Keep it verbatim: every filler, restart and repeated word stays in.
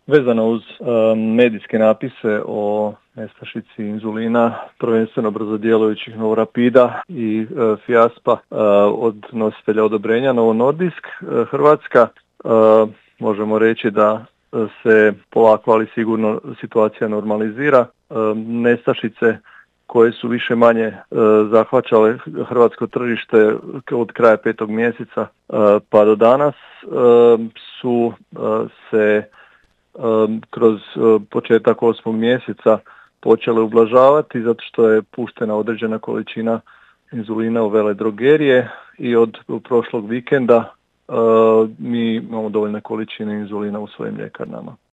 Vezano uz um, medijske napise o nestašici inzulina, prvenstveno brzodjelujućih Novorapida i e, Fiaspa e, od nositelja odobrenja Novo Nordisk, e, Hrvatska, e, možemo reći da se polako, ali sigurno situacija normalizira. E, nestašice koje su više manje e, zahvaćale hrvatsko tržište od kraja petog mjeseca e, pa do danas e, su e, se kroz početak osmog mjeseca počele ublažavati zato što je puštena određena količina inzulina u veledrogerije i od prošlog vikenda mi imamo dovoljne količine inzulina u svojim ljekarnama.